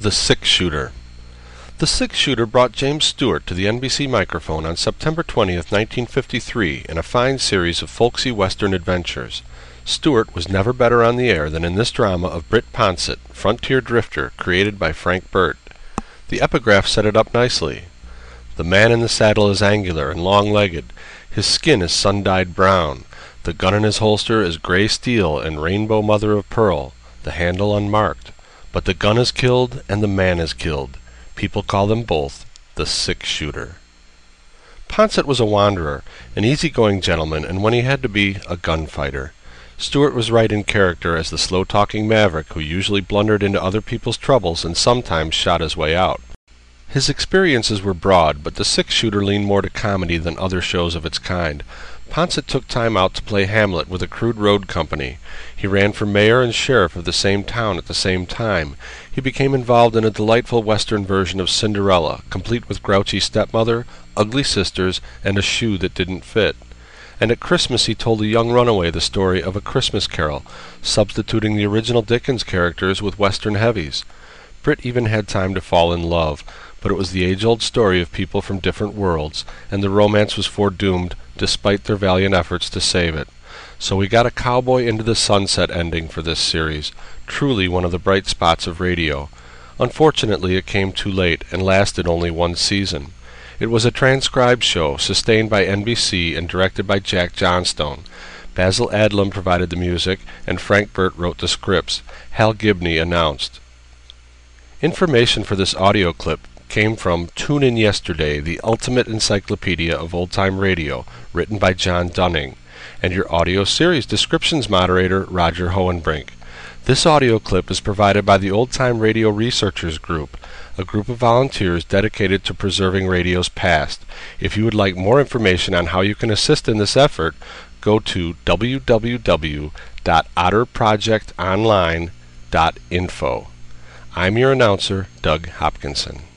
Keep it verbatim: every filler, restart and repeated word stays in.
The Six-Shooter. The Six-Shooter brought James Stewart to the N B C microphone on September twentieth, nineteen fifty-three, in a fine series of folksy Western adventures. Stewart was never better on the air than in this drama of Britt Ponsett, frontier drifter, created by Frank Burt. The epigraph set it up nicely. The man in the saddle is angular and long-legged. His skin is sun-dyed brown. The gun in his holster is gray steel and rainbow mother of pearl, the handle unmarked. But the gun is killed and the man is killed. People call them both the Six-Shooter. Ponsett was a wanderer, an easy-going gentleman, and when he had to be, a gunfighter. Stewart was right in character as the slow-talking maverick who usually blundered into other people's troubles and sometimes shot his way out. His experiences were broad, but the Six-Shooter leaned more to comedy than other shows of its kind. Ponsett took time out to play Hamlet with a crude road company. He ran for mayor and sheriff of the same town at the same time. He became involved in a delightful Western version of Cinderella, complete with grouchy stepmother, ugly sisters, and a shoe that didn't fit. And at Christmas he told a young runaway the story of A Christmas Carol, substituting the original Dickens characters with Western heavies. Britt even had time to fall in love, but it was the age-old story of people from different worlds, and the romance was foredoomed despite their valiant efforts to save it. So we got a cowboy into the sunset ending for this series, truly one of the bright spots of radio. Unfortunately, it came too late and lasted only one season. It was a transcribed show, sustained by N B C and directed by Jack Johnstone. Basil Adlam provided the music, and Frank Burt wrote the scripts. Hal Gibney announced. Information for this audio clip came from Tune In Yesterday, the ultimate encyclopedia of old-time radio, written by John Dunning, and your audio series descriptions moderator, Roger Hohenbrink. This audio clip is provided by the Old Time Radio Researchers Group, a group of volunteers dedicated to preserving radio's past. If you would like more information on how you can assist in this effort, go to w w w dot otter project online dot info. I'm your announcer, Doug Hopkinson.